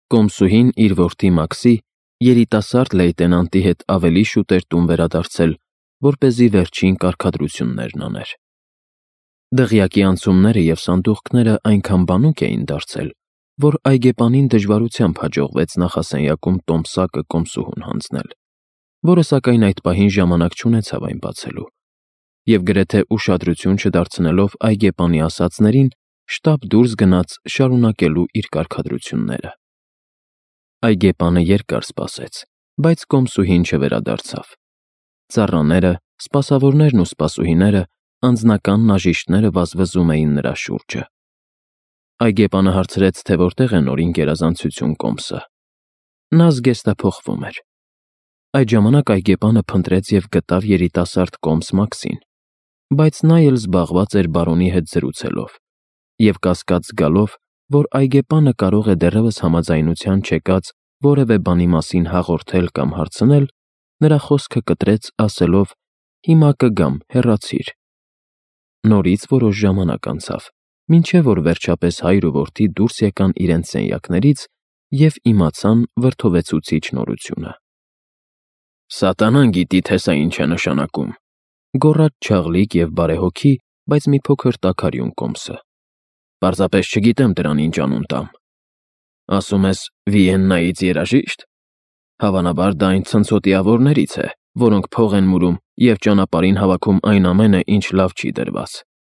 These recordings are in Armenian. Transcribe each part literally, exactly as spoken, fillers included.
Կոմսուհին իր որդի Մաքսի երիտասարդ լեյտենանտի հետ ավելի շուտ էր տուն վերադարձել, որպեսզի վերջին կարգադրություններն աներ։ Դղյակի անցումները և սանդուղքները այնքան բանուկ էին դարձել, որ այգեպանին դժվարությամբ հաջողվեց նախասենյակում տոմսակը կոմսուհուն հանձնել, որը սակայն այդ պահին ժամանակ չունեցավ այն բացելու, և գրեթե ուշադրություն չդարձնելով այգեպանի ասածներին, շտապ դուրս գնաց շարունակելու իր կարգադրությունները։ Այգեպանը երկար սպասեց, բայց կոմսուհին չվերադարձավ։ Ծառաները, սպասավորներն ու սպասուհիները, անձնական նաժիշտները վազվզում էին նրա շուրջը։ Այգեպանը հարցրեց, թե որտեղ է նորին գերազանցություն կոմսը։ Նա զգեստափոխվում էր։ Այդ ժամանակ այգեպանը փնտրեց և գտավ երիտասարդ կոմս Մաքսին, բայց նա էլ զբաղված էր բարոնի հետ զրուցելով, և կասկած զգալով, որ այգեպանը կարող է դեռևս համաձայնության չեկած որևէ բանի մասին հաղորդել կամ հարցնել, նրա խոսքը կտրեց, ասելով. «Հիմա կգամ, հեռացիր»։ Նորից որոշ ժամանակ անցավ, մինչև որ վերջապես հայր ու որդի դուրս եկան իրենց սենյակներից և իմացան վրդովեցուցիչ նորությունը։ «Սատանան գիտի, թե սա ինչ է նշանակում», գոռաց չաղլիկ և բարեհոգի, բայց մի փոքր տաքարյուն կոմսը։ «Պարզապես չգիտեմ դրան ինչ անուն տամ։ Ասում ես Վիեննայից երաժի՞շտ։ Հավանաբար դա այն ցնցոտիավորներից է, որոնք փող են մուրում և ճանապարհին հավաքում այն ամենը, ինչ լավ չի դրված։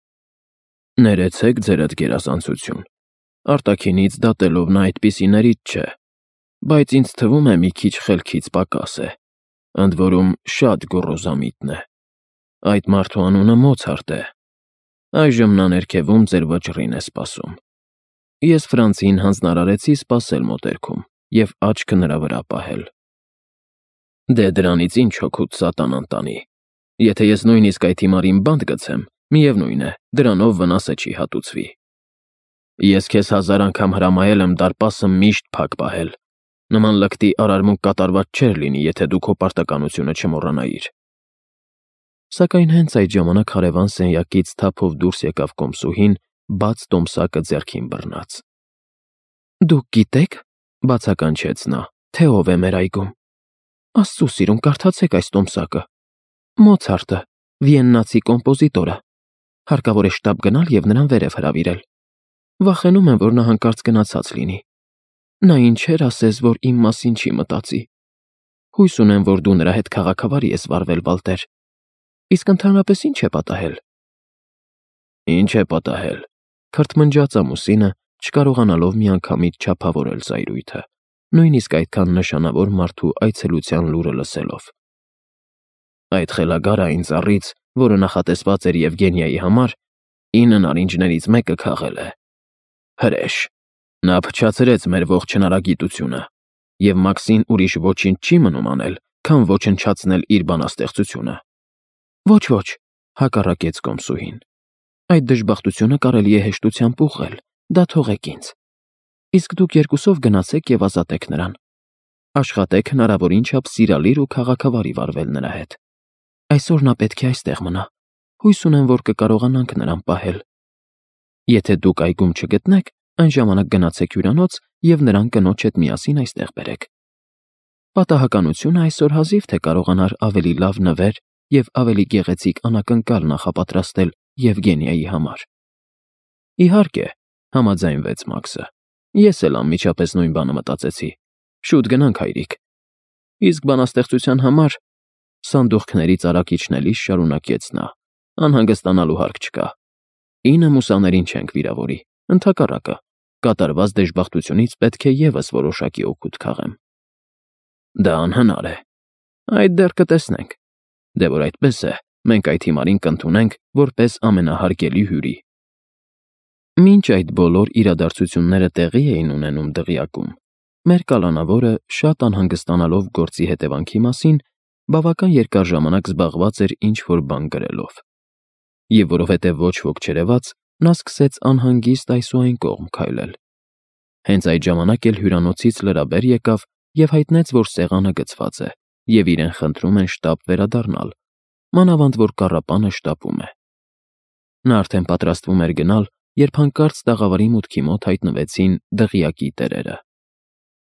Ներեցեք, ձերդ գերազանցություն, արտաքինից դատելով նա այդպիսիներից չէ, բայց ինձ թվում է մի քիչ խելքից պակաս է, ընդ որում շատ գոռոզամիտ է։ Այդ մարդու անունը Մոցարտ է։ Այժմ նա ներքևում ձեր վճռին է սպասում։ Ես Ֆրանցին հանձնարարեցի սպասել մոտերքում և աչքը նրա վրա պահել։ Դե դրանից ինչ հոգուց սատանան տանի։ Եթե ես նույնիսկ այդ հիմարին բանտ գցեմ, միևնույն է, դրանով վնասը չի հատուցվի։ Ես քեզ հազար անգամ հրամայել եմ դարպասը միշտ փակ պահել։ Նման լկտի արարմունք կատարված չէր լինի, եթե դու քո պարտականությունը չմոռանայիր։ Սակայն հենց այդ ժամանակ հարևան սենյակից թափով դուրս եկավ կոմսուհին, բաց տոմսակը ձեռքին բռնած։ Դուք գիտե՞ք, բացականչեց նա, թե ով է մեր այգում։ Աստծո սիրուն, կարդացեք այս տոմսակը։ Մոցարտը, վիեննացի կոմպոզիտորը։ Հարկավոր է շտապ գնալ և նրան վերև հրավիրել։ Վախենում եմ, որ նա հանկարծ գնացած լինի։ Նա ինչեր ասես, որ իմ մասին չի մտածի։ Հույս ունեմ, որ դու նրա հետ քաղաքավարի ես վարվել, Վալտեր։ Իսկ ընդհանրապես ի՞նչ է պատահել։ Ինչ է պատահել, քրթմնջաց ամուսինը, չկարողանալով միանգամից չափավորել զայրույթը, նույնիսկ այդքան նշանավոր մարդու այցելության լուրը լսելով։ Այդ խելագարը այն ծառից, որը նախատեսված էր Եվգենիայի համար, ինը նարինջներից մեկը քաղել է։ Հրեշ։ Նա փչացրեց մեր ողջ հնարագիտությունը, և Մաքսին ուրիշ ոչինչ չի մնում անել, քան ոչնչացնել իր բանաստեղծությունը։ Ոչ, ոչ, հակառակեց կոմսուհին։ Այդ դժբախտությունը կարելի է հեշտությամբ ուղղել, դա թողեք ինձ։ Իսկ դուք երկուսով գնացեք և ազատեք նրան։ Աշխատեք հնարավորին չափ սիրալիր ու քաղաքավարի վարվել նրա հետ։ Այսօր նա պետք է այստեղ մնա։ Հույս ունեմ, որ կկարողանանք նրան պահել։ Եթե դուք այգում չգտնեք, այն ժամանակ գնացեք հյուրանոց և նրան կնոջ հետ միասին այստեղ բերեք։ Պատահականությունը այսօր հազիվ թե կարողանար ավելի լավ նվեր և ավելի գեղեցիկ անակնկալ նախապատրաստել Եվգենիայի համար։ Իհարկե, համաձայնվեց Մաքսը։ Ես էլ անմիջապես նույն բանը մտածեցի։ Շուտ գնանք, հայրիկ։ Իսկ բանաստեղծության համար սանդուղքներից արագ իջնելիս շարունակեց նա. անհանգստանալու հարկ չկա։ Ինը մուսաներին չենք վիրավորի, ընդհակառակը, կատարված դժբախտությունից պետք է ևս որոշակի օգուտ քաղեմ։ Դա անհնար է։ Այդ դեռ կտեսնենք։ Դե որ այդպես է, մենք այդ հիմարին կընդունենք որպես ամենահարգելի հյուրի։ Մինչ այդ բոլոր իրադարձությունները տեղի էին ունենում դղյակում, մեր կալանավորը, շատ անհանգստանալով գործի հետևանքի մասին, բավական երկար ժամանակ զբաղված էր ինչ-որ բան գրելով։ Եվ որովհետև ոչ ոք չերևաց, նա սկսեց անհանգիստ այս ու այն կողմ քայլել։ Հենց այդ ժամանակ էլ հյուրանոցից լրաբեր եկավ և հայտնեց, որ սեղանը գցված է, և իրեն խնդրում են շտապ վերադառնալ, մանավանդ որ կառապանը շտապում է։ Նա արդեն պատրաստվում էր գնալ, երբ հանկարծ տաղավարի մուտքի մոտ հայտնվեցին դղյակի տերերը։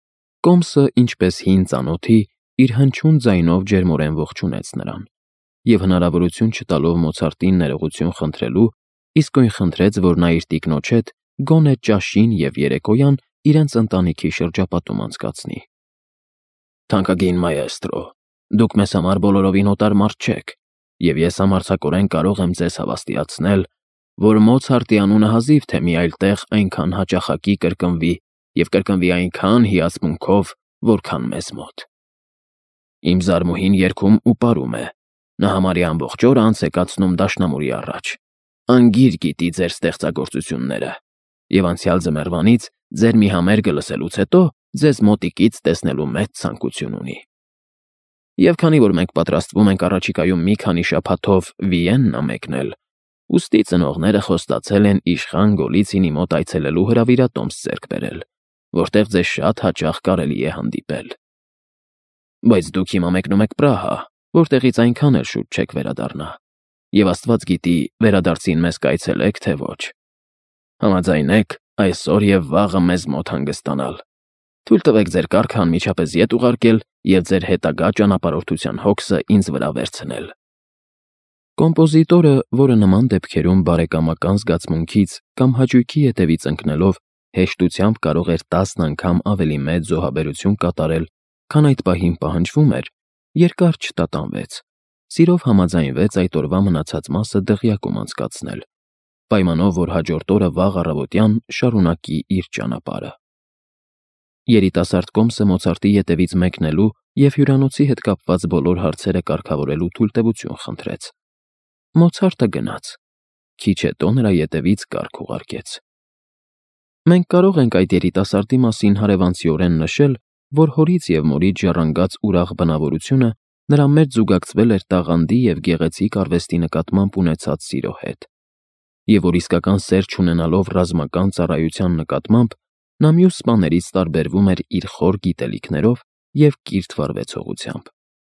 Կոմսը, ինչպես հին ծանոթի, իր հնչյուն ձայնով ջերմորեն ողջունեց նրան և հնարավորություն չտալով Մոցարտին ներողություն խնդրելու, իսկույն խնդրեց, որ նա իր տիկնոջ հետ գոնե ճաշին և երեկոյան իրենց ընտանիքի շրջապատում անցկացնի։ «Թանկագին մայեստրո, դուք մեզ համար բոլորովին օտար մարդ չեք, և ես համարձակորեն կարող եմ ձեզ հավաստիացնել, որ Մոցարտի անունը հազիվ թե մի այլ տեղ այնքան հաճախակի կրկնվի և կրկնվի այնքան հիացմունքով, որքան մեզ մոտ։ Իմ զարմուհին երգում ու պարում է, նա համարյա ամբողջ օրը անց է կացնում դաշնամուրի առաջ, անգիր գիտի ձեր ստեղծագործությունները, և անցյալ ձմեռվանից ձեր մի համերգը լսելուց հետո ձեզ մոտիկից տեսնելու մեծ ցանկություն ունի։ Եվ քանի որ մենք պատրաստվում ենք առաջիկայում մի քանի շաբաթով Վիեննա մեկնել, ուստի ծնողները խոստացել են իշխան Գոլիցինի մոտ այցելելու հրավիրատոմս ձեռք բերել, որտեղ ձեզ շատ հաճախ կարելի է հանդիպել։ Բայց դուք հիմա մեկնում եք Պրահա, որտեղից այնքան էլ շուտ չեք վերադառնա, և Աստված գիտի, վերադարձին մեզ կայցելեք, թե ոչ։ Համաձայնեք այսօր և վաղը մեզ մոտ հանգստանալ։ Թույլ տվեք ձեր կառքը անմիջապես ետ ուղարկել և ձեր հետագա ճանապարհորդության հոգսը ինձ վրա վերցնել»։ Կոմպոզիտորը, որը նման դեպքերում բարեկամական զգացմունքից կամ հաճույքի հետևից ընկնելով հեշտությամբ կարող էր տասն անգամ ավելի մեծ զոհաբերություն կատարել, քան այդ պահին պահանջվում էր, երկար չտատանվեց, սիրով համաձայնվեց այդ օրվա մնացած մասը դղյակում անցկացնել, պայմանով, որ հաջորդ օրը վաղ առավոտյան շարունակի իր ճանապարհը։ Երիտասարդ Կոմսը Մոցարտի ետևից մեկնելու և հյուրանոցի հետ կապված բոլոր հարցերը կարգավորելու թույլտվություն խնդրեց։ Մոցարտը գնաց, քիչ հետո նրա ետևից կառք ուղարկեց։ Մենք կարող ենք այդ երիտասարդի մասին հարևանցիորեն նշել, որ հորից և մորից ժառանգած ուրախ բնավորությունը նրա մեջ զուգակցվել էր տաղանդի և գեղեցիկ արվեստի նկատմամբ ունեցած սիրո հետ, և որ իսկական սեր չունենալով ռազմական ծառայության նկատմամբ, նա մյուս սպաներից տարբերվում էր իր խոր գիտելիքներով և կիրթ վարվեցողությամբ։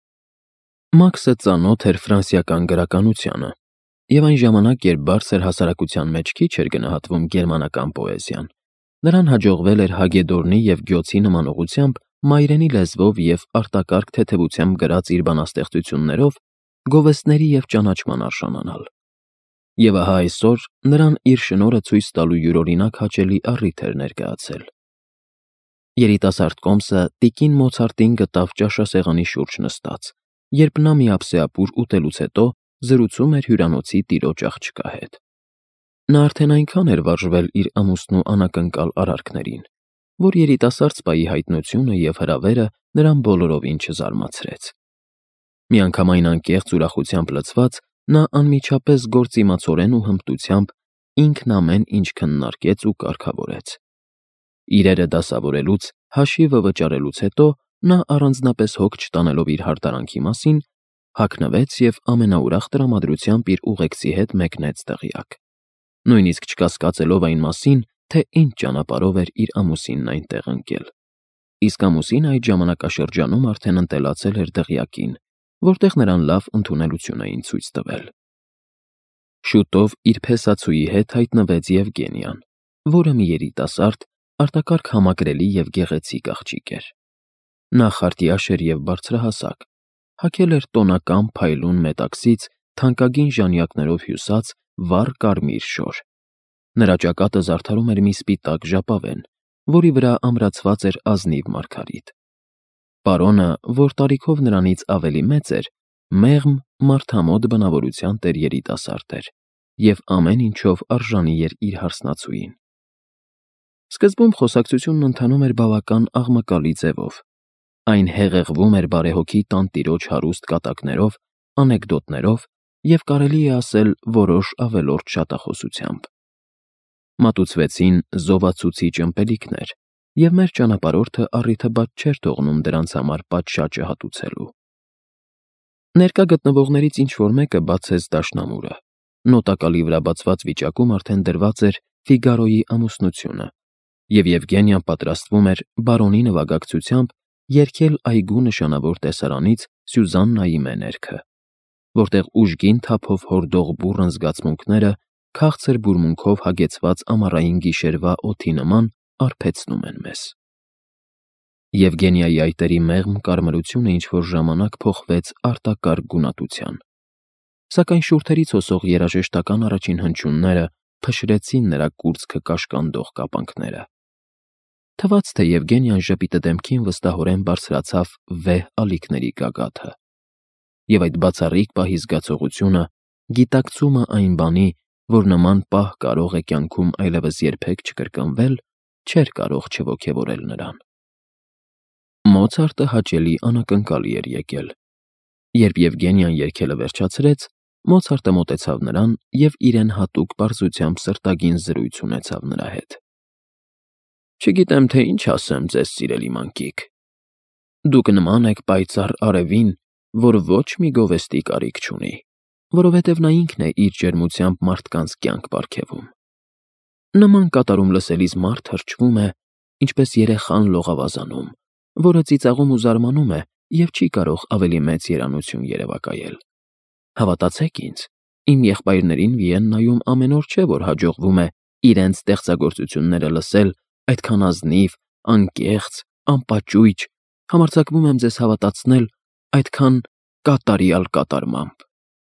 Մաքսը ծանոթ էր ֆրանսիական գրականությանը, և այն ժամանակ, երբ բարձր հասարակության մեջ քիչ էր գնահատվում գերմանական պոեզիան, նրան հաջողվել էր Հագեդորնի և Գյոցի նման ուղղությամբ մայրենի լեզվով և արտակարգ թեթևությամբ գրած իր բանաստեղծություններով գովեստների և ճանաչման արժանանալ։ Եվ ահա այսօր նրան իր շնորհը ցույց տալու յուրօրինակ հաճելի առիթ էր ներկայացել։ Երիտասարդ Կոմսը տիկին Մոցարտին գտավ ճաշասեղանի շուրջ նստած, երբ նա մի ափսեապուր ուտելուց հետո զրուցում էր հյուրանոցի տիրոջ աղջկա հետ։ Նա արդեն այնքան էր վարժվել իր ամուսնու անակնկալ արարքներին, որ երիտասարդ սպայի հայտնությունը և հրավերը նրան բոլորովին չզարմացրեց։ Միանգամայն անկեղծ ուրախությամբ լցված, նա անմիջապես գործիմացորեն ու հմտությամբ ինքն ամեն ինչ քննարկեց ու կարգավորեց։ Իրերը դասավորելուց, հաշիվը վճարելուց հետո նա առանձնապես հոգ չտանելով իր հարդարանքի մասին, հագնվեց և ամենաուրախ տրամադրությամբ իր ուղեկցի հետ մեկնեց դղյակ, նույնիսկ չկասկածելով այն մասին, թե ինչ ճանապարհով էր իր ամուսինն այնտեղ ընկել, իսկ ամուսինը այդ ժամանակաշրջանում արդեն ընտելացել էր դղյակին, որտեղ նրան լավ ընդունելություն էին ցույց տվել։ Շուտով իր փեսացուի հետ հայտնվեց Եվգենիան, որը մի երիտասարդ, արտակարգ համակրելի և գեղեցիկ աղջիկ էր։ Նա խարտյաշ էր և բարձրահասակ, հագել էր տոնական փայլուն մետաքսից թանկագին ժանյակներով հյուսած վառ կարմիր շոր։ Նրա ճակատը զարդարում էր մի սպիտակ ժապավեն, որի վրա ամրացված էր ազնիվ մարգարիտ։ Պարոնը, որ տարիքով նրանից ավելի մեծ էր, մեղմ, մարդամոտ բնավորության տեր երիտասարդ էր և ամեն ինչով արժանի էր իր հարսնացուին։ Սկզբում խոսակցությունն ընթանում էր բավական աղմկալի ձևով։ Այն հեղեղվում էր բարեհոգի տանտիրոջ հարուստ կատակներով, անեկդոտներով և կարելի է ասել որոշ ավելորդ շատախոսությամբ։ Մատուցվեցին զովացուցիչ ըմպելիքներ, և մեր ճանապարհորդը առիթը բաց չէր թողնում դրանց համար պատշաճը հատուցելու։ Ներկա գտնվողներից ինչ-որ մեկը բացեց դաշնամուրը։ Նոտակալի վրա բացված վիճակում արդեն դրված էր Ֆիգարոյի ամուսնությունը, և Եվգենիան պատրաստվում էր բարոնի նվագակցությամբ երգել այգու նշանավոր տեսարանից Սյուզաննայի մեներքը, որտեղ ուժգին թափով հորդող բուռն զգացմունքները քաղցր բուրմունքով հագեցված ամառային գիշերվա օդի նման արբեցնում են մեզ։ Եվգենիայի այտերի մեղմ կարմրությունը ինչ-որ ժամանակ փոխվեց արտակարգ գունատության։ Սակայն շուրթերից հոսող երաժշտական առաջին հնչյունները փշրեցին նրա կուրծքը կաշկանդող կապանքները։ Թվաց, թե Եվգենիան ժպիտը դեմքին վստահորեն բարձրացավ վեհ ալիքների գագաթը։ Եվ այդ բացառիկ պահի զգացողությունը, գիտակցումը այն բանի, որ նման պահ կարող է կյանքում այլևս երբեք չկրկնվել, չէր կարող չոգևորել նրան։ Մոցարտը հաճելի անակնկալի էր եկել։ Երբ Եվգենիան երգելը վերջացրեց, Մոցարտը մոտեցավ նրան և իրեն հատուկ պարզությամբ սրտագին զրույց ունեցավ նրա հետ։ «Չգիտեմ, թե ինչ ասեմ, ձեզ սիրելի մանկիկ։ Դուք նման եք պայծառ արևին, որ ոչ մի գովեստի կարիք չունի, որովհետև նա ինքն է իր ջերմությամբ մարդկանց կյանք պարգևում։ Նման կատարում լսելիս մարդ թրջվում է, ինչպես երեխան լողավազանում, որը ծիծաղում ու զարմանում է և չի կարող ավելի մեծ երանություն երևակայել։ Հավատացեք ինձ, իմ եղբայրներին Վիեննայում ամեն օր չէ, որ հաջողվում է իրենց ստեղծագործությունները լսել այդքան ազնիվ, անկեղծ, անպաճույճ, համարձակվում եմ ձեզ հավատացնել, այդքան կատարյալ կատարմամբ»։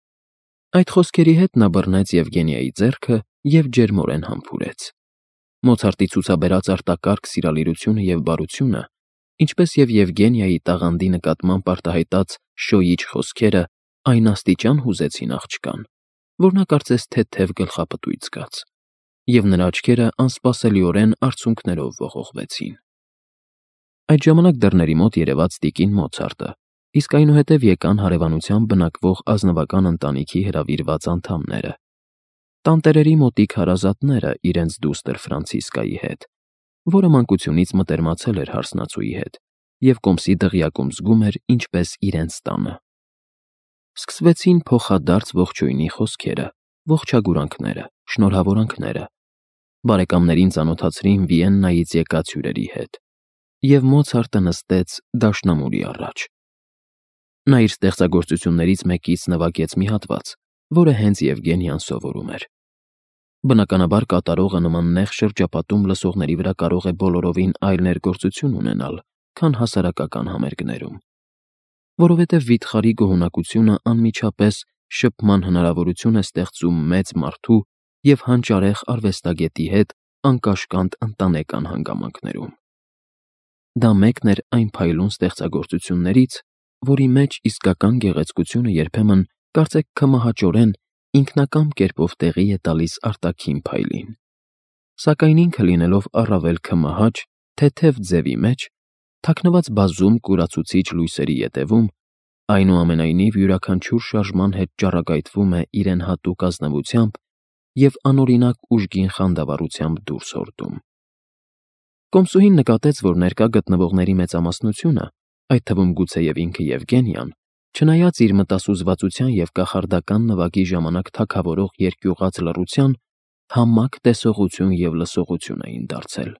Այդ խոսքերի հետ նա բռնեց Եվգենիայի ձեռքը և ջերմորեն համբուրեց։ Մոցարտի ցուցաբերած արտակարգ սիրալիրությունը և բարությունը, ինչպես և Եվգենիայի տաղանդի նկատմամբ արտահայտած շոյիչ խոսքերը այն աստիճան հուզեցին աղջկան, որ նա կարծես թեթև գլխապտույտ զգաց, և նրա աչքերը անսպասելիորեն արցունքներով ողողվեցին։ Այդ ժամանակ դռների մոտ երևաց տիկին Մոցարտը, իսկ այնուհետև եկան հարևանությամբ բնակվող ազնվական ընտանիքի հրավիրված անդամները, տանտերերի մոտիկ հարազատները իրենց դուստր Ֆրանցիսկայի հետ, որը մանկությունից մտերմացել էր հարսնացուի հետ և կոմսի դղյակում զգում էր ինչպես իրենց տանը։ Սկսվեցին փոխադարձ ողջույնի խոսքերը, ողջագուրանքները, շնորհավորանքները, բարեկամներին ծանոթացրին Վիեննայից եկած հյուրերի հետ, և Մոցարտը նստեց դաշնամուրի առաջ։ Նա իր ստեղծագործություններից մեկից նվագեց մի հատված, որը հենց Եվգենիան սովորում էր։ Բնականաբար կատարողը նման նեղ շրջապատում լսողների վրա կարող է բոլորովին այլ ներգործություն ունենալ, քան հասարակական համերգներում, որովհետև վիթխարի գոհունակությունը անմիջապես շփման հնարավորություն է ստեղծում մեծ մարդու և հանճարեղ արվեստագետի հետ անկաշկանդ ընտանեկան հանգամանքներում։ Դա մեկն էր այն փայլուն ստեղծագործություններից, որի մեջ իսկական գեղեցկությունը երբեմն կարծեք քմահաճորեն ինքնակամ կերպով տեղի է տալիս արտաքին փայլին, սակայն ինքը լինելով առավել քմահաճ, թեթև ձևի մեջ, թաքնված բազում կուրացուցիչ լույսերի ետևում, այնուամենայնիվ յուրաքանչյուր շարժման հետ ճառագայթվում է իրեն հատուկ ազնվությամբ և անօրինակ ուժգին խանդավառությամբ դուրս հորդում։ Կոմսուհին նկատեց, որ ներկա գտնվողների մեծամասնությունը, այդ թվում գուցեև ինքը Եվգենիան, չնայած իր մտասուզվածության և կախարդական նվագի ժամանակ թագավորող երկյուղած լռության, համակ տեսողություն և լսողություն էին դարձել։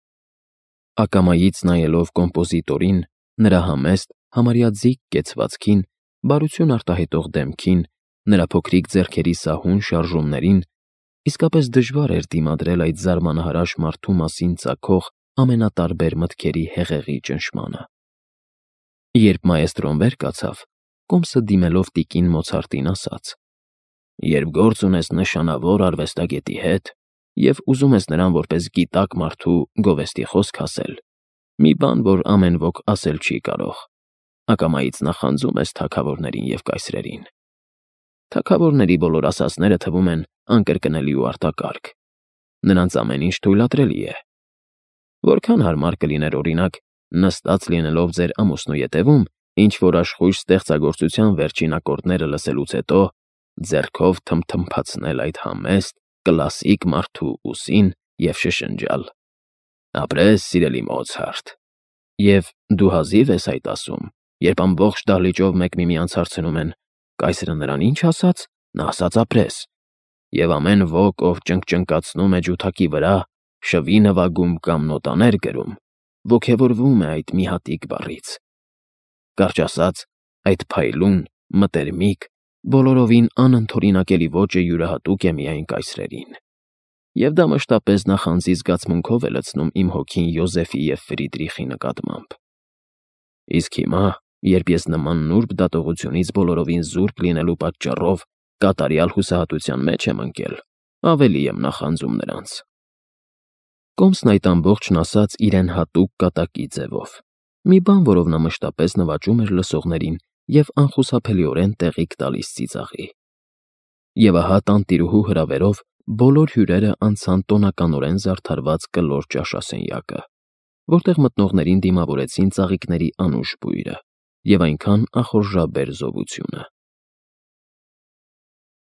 Ակամայից նայելով կոմպոզիտորին, նրա համեստ, համարյա ձիգ կեցվածքին, բարություն արտահայտող դեմքին, նրա փոքրիկ ձեռքերի սահուն շարժումներին, իսկապես դժվար էր դիմադրել այդ զարմանահրաշ մարդու մասին ծագող ամենատարբեր մտքերի հեղեղի ճնշմանը։ Երբ մաեստրոն վեր կացավ, կոմսը դիմելով տիկին Մոցարտին ասաց. «Երբ գործ ունես նշանավոր արվեստագետի հետ և ուզում ես նրան որպես գիտակ մարդու գովեստի խոսք ասել, մի բան, որ ամեն ոք ասել չի կարող, ակամայից նախանձում ես թագավորներին և կայսրերին։ Թագավորների բոլոր ասածները թվում են անկրկնելի ու արտակարգ, նրանց ամեն ինչ թույլատրելի է։ Որքան հարմար կլիներ, օրինակ, նստած լինելով ձեր ամուսնու ետևում, ինչ-որ աշխույժ ստեղծագործության վերջին ակորդները լսելուց հետո, ձեռքով թմթմփացնել այդ համեստ, կլասիկ մարդու ուսին և շշնջալ. «Ապրես, սիրելի Մոցարտ»։ Եվ դու հազիվ ես այդ ասում, երբ ամբողջ դահլիճով մեկ միմյանց հարցնում են. «Կայսրը նրան ինչ ասաց»։ Նա ասաց ապրես։ Եվ ամեն ոք, ով ճնկճնկացնում է ջութակի վրա, շվի նվագում կամ նոտաներ գրում, ոգևորվում է այդ մի հատիկ բառից։ Կարճ ասած, այդ փայլուն, մտերմիկ, բոլորովին անընդօրինակելի ոճը յուրահատուկ է միայն կայսրերին։ Եվ դա մշտապես նախանձի զգացմունքով է լցնում իմ հոգին Յոզեֆի և Ֆրիդրիխի նկատմամբ։ Իսկ հիմա, երբ ես նման նուրբ դատողությունից բոլորովին զուրկ լինելու պատճառով կատարյալ հուսահատության մեջ եմ ընկել, ավելի եմ նախանձում նրանց։ Կոմսն այդ ամբողջն ասաց իրեն հատուկ կատակի ձևով, մի բան, որով նա մշտապես նվաճում էր լսողներին և անխուսափելիորեն տեղիք տալիս ծիծաղի։ Եվ ահա տանտիրուհու հրավերով բոլոր հյուրերը անցան տոնականորեն զարդարված կլոր ճաշասենյակը, որտեղ մտնողներին դիմավորեցին ծաղիկների անուշ բույրը և այնքան ախորժաբեր զովությունը,